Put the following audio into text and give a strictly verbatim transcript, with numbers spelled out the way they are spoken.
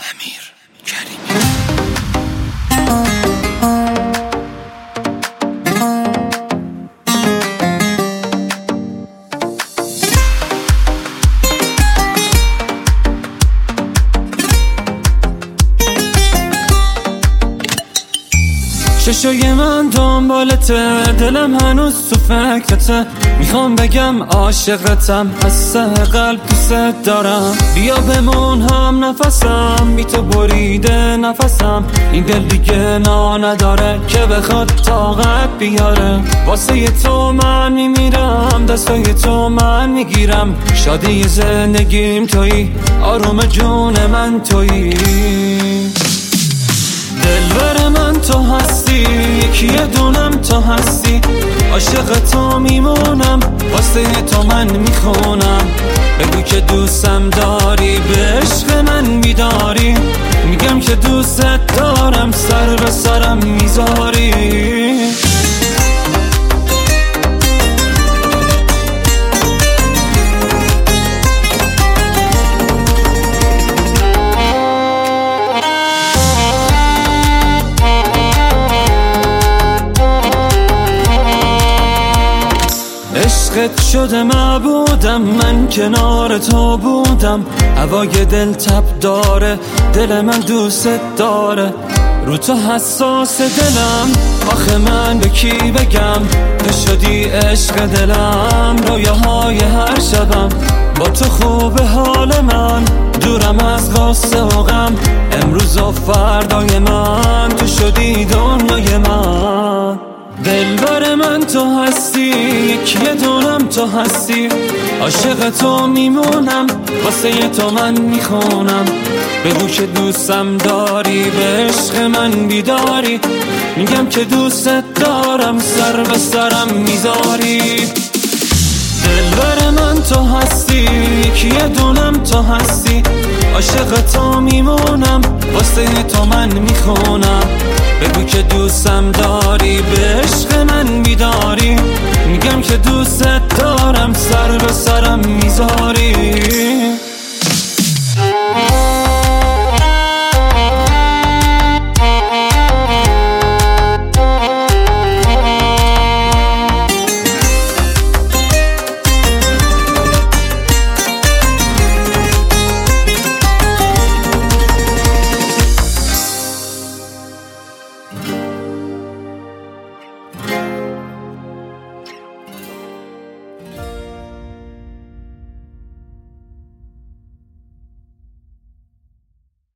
امیر کریمی. چشای من دنبالته، دلم هنوز تو فکرته، میخوام بگم عاشقتم، از ته قلب دوست دارم. بیا بمون هم نفسم، بی تو بریده نفسم، این دل دیگه نا نداره که بخواد طاقت بیاره. واسه تو من میمیرم، دستای تو من میگیرم، شادی زندگیم تویی، آروم جون من تویی. دلبر من تو هستی، یکی دونم تو هستی، عاشق تو میمونم، واسه تو من میخونم. بگو که دوستم داری، به عشق من بیداری، میگم که دوست دارم، سر به سرم میذاری. عشقت شده معبودم، من کنار تو بودم، هوای دل تب داره، دل من دوست داره، رو تو حساس دلم، آخه من به کی بگم، تو شدی عشق دلم، رویاهای هر شبم، با تو خوب حال من، دورم از غصه و غم، امروز و فردای من، تو شدی دنیای من. دلبر من تو هستی، یکی دونم تو هستی، عاشق تو میمونم، واسه تو من میخونم. بگو که دوستم داری، به عشق من بیداری، میگم که دوست دارم، سر به سرم میذاری. دلبر من تو هستی، یکی دونم تو هستی، عاشق تو میمونم، واسه تو من میخونم. بگو که دوستم داری، به عشق من بیداری، میگم که دوست دارم، سر به سرم میذاری.